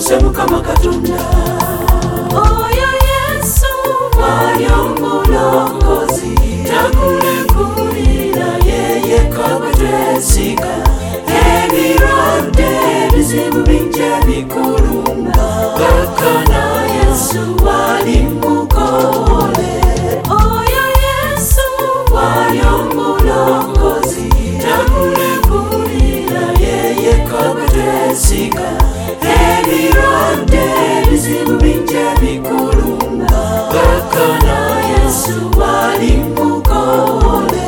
Muse Mukama Katonda. Oyo Yesu Mulokozi takulekulira yeye kabwetwesiga ebirwadde ebizibu bingi bikulumba bakana Yesu wali mukole. Oyo Yesu Mulokozi takulekulira yeye kabwetwesiga ebirwadde ebizibu bingi bikulumba bakana Yesu wali mukole.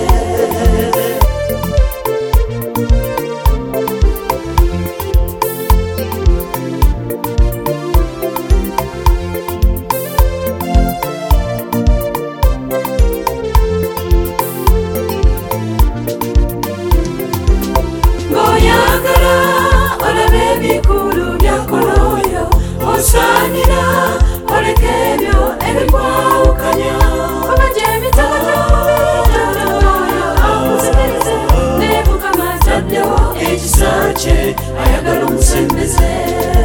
Ngoyagala olabe ebikulu byakoloyo osanira oleka ebyo ebikwawukanya oba gyebitatoyo akuzikirize ne Mukama ataddewo ekisa kye ayagala omusembeze.